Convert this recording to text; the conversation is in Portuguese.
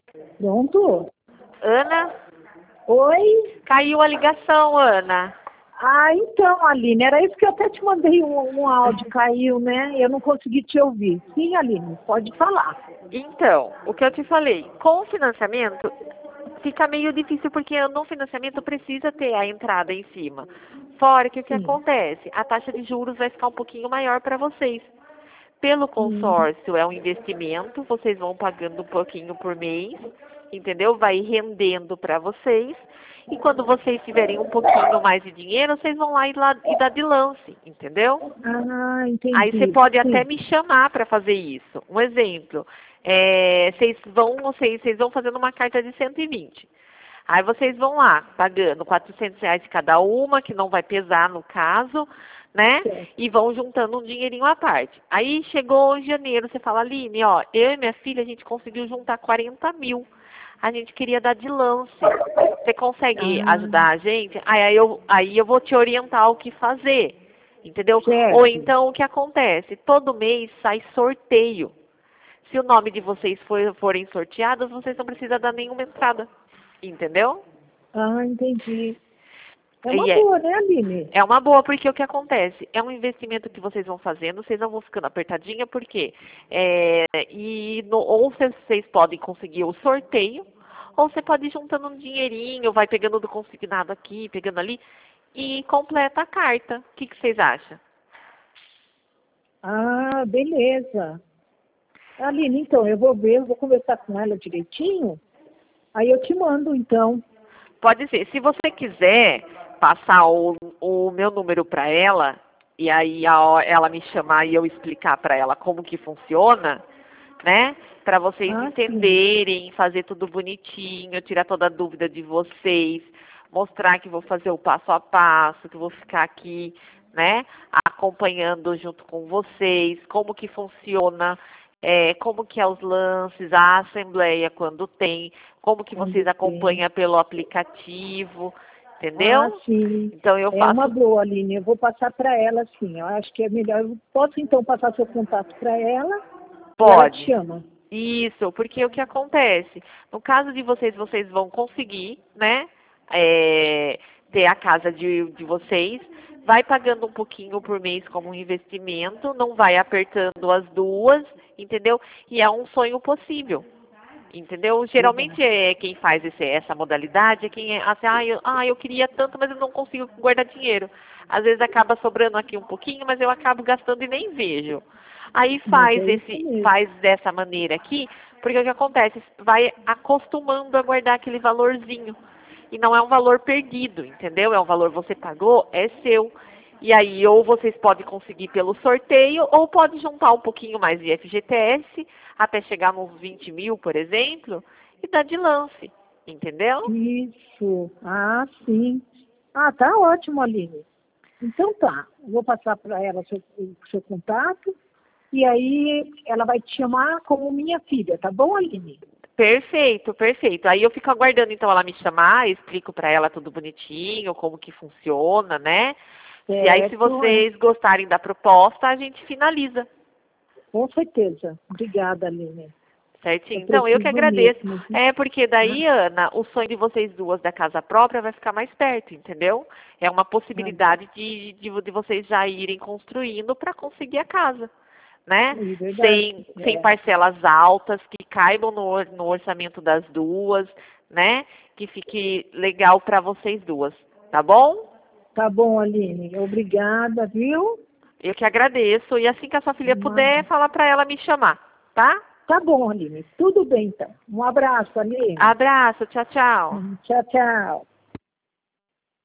Pronto? Ana? Oi? Caiu a ligação, Ana. Ah, então, Aline, era isso que eu até te mandei um áudio, caiu, né? Eu não consegui te ouvir. Sim, Aline, pode falar. Então, o que eu te falei, com o financiamento, fica meio difícil porque no financiamento precisa ter a entrada em cima. Fora que o que Sim. acontece? A taxa de juros vai ficar um pouquinho maior para vocês. Pelo Hum. consórcio é um investimento, vocês vão pagando um pouquinho por mês, entendeu? Vai rendendo para vocês. E quando vocês tiverem um pouquinho mais de dinheiro, vocês vão lá e dar de lance, entendeu? Ah, Aí você entendi. pode até Sim. me chamar para fazer isso. Um exemplo, vocês vão fazendo uma carta de 120. Aí vocês vão lá, pagando R$ 400 cada uma, que não vai pesar no caso, né? Certo. E vão juntando um dinheirinho à parte. Aí chegou em janeiro, você fala, Aline, ó, eu e minha filha, a gente conseguiu juntar 40 mil. A gente queria dar de lance. Você consegue Ah, ajudar a gente? Aí eu vou te orientar o que fazer. Entendeu? Ou certo. então o que acontece? Todo mês sai sorteio. Se o nome de vocês forem sorteados, vocês não precisam dar nenhuma entrada. Entendeu? Ah, entendi. É uma E é, boa, né, Aline? é uma boa, porque o que acontece? É um investimento que vocês vão fazendo, vocês não vão ficando apertadinha, porque ou vocês podem conseguir o sorteio, ou você pode ir juntando um dinheirinho, vai pegando do consignado aqui, pegando ali, e completa a carta. O que vocês acham? Ah, beleza. Aline, então, eu vou ver, eu vou conversar com ela direitinho, aí eu te mando, então. Pode ser. Se você quiser passar o meu número para ela, e aí ela me chamar e eu explicar para ela como que funciona, né? Para vocês Ah, sim. entenderem, fazer tudo bonitinho, tirar toda a dúvida de vocês, mostrar que vou fazer o passo a passo, que vou ficar aqui, né? Acompanhando junto com vocês, como que funciona, como que é os lances, a assembleia quando tem, como que vocês Quando tem. acompanham pelo aplicativo, Ah, entendeu? sim. Então eu É uma faço. boa, Aline. Eu vou passar para ela, sim. Eu acho que é melhor. Eu posso, então, passar seu contato para ela e ela te Pode. chama. Isso, porque o que acontece? No caso de vocês, vocês vão conseguir, né? Ter a casa de vocês, vai pagando um pouquinho por mês como um investimento, não vai apertando as duas, entendeu? E é um sonho possível, entendeu? Legal. Geralmente quem faz essa modalidade é quem é assim, eu queria tanto, mas eu não consigo guardar dinheiro. Às vezes acaba sobrando aqui um pouquinho, mas eu acabo gastando e nem vejo. Aí Mas é isso mesmo. faz dessa maneira aqui, porque o que acontece? Vai acostumando a guardar aquele valorzinho. E não é um valor perdido, entendeu? É um valor que você pagou, é seu. E aí, ou vocês podem conseguir pelo sorteio, ou pode juntar um pouquinho mais de FGTS, até chegar nos 20 mil, por exemplo, e dar de lance, entendeu? Isso. Ah, sim. Ah, tá ótimo, Aline. Então tá. Eu vou passar para ela o seu contato e aí ela vai te chamar como minha filha, tá bom, Aline? Perfeito, perfeito. Aí eu fico aguardando então ela me chamar, explico para ela tudo bonitinho, como que funciona, né? E aí se Certo, é. vocês gostarem da proposta, a gente finaliza. Com certeza. Obrigada, Aline. Eu Certinho? Então, eu que preciso agradeço. mesmo, viu? É porque Ah, daí, Ana, o sonho de vocês duas da casa própria vai ficar mais perto, entendeu? É uma ah, possibilidade de vocês já irem construindo para conseguir a casa, né? é verdade. Sem É. parcelas altas, que caibam no orçamento das duas, né? Que fique legal para vocês duas, tá bom? Tá bom, Aline. Obrigada, viu? Eu que agradeço. E assim que a sua filha puder, Nada. falar para ela me chamar, tá? Tá bom, Aline. Tudo bem, então. Um abraço, Aline. Abraço, tchau, tchau. Tchau, tchau.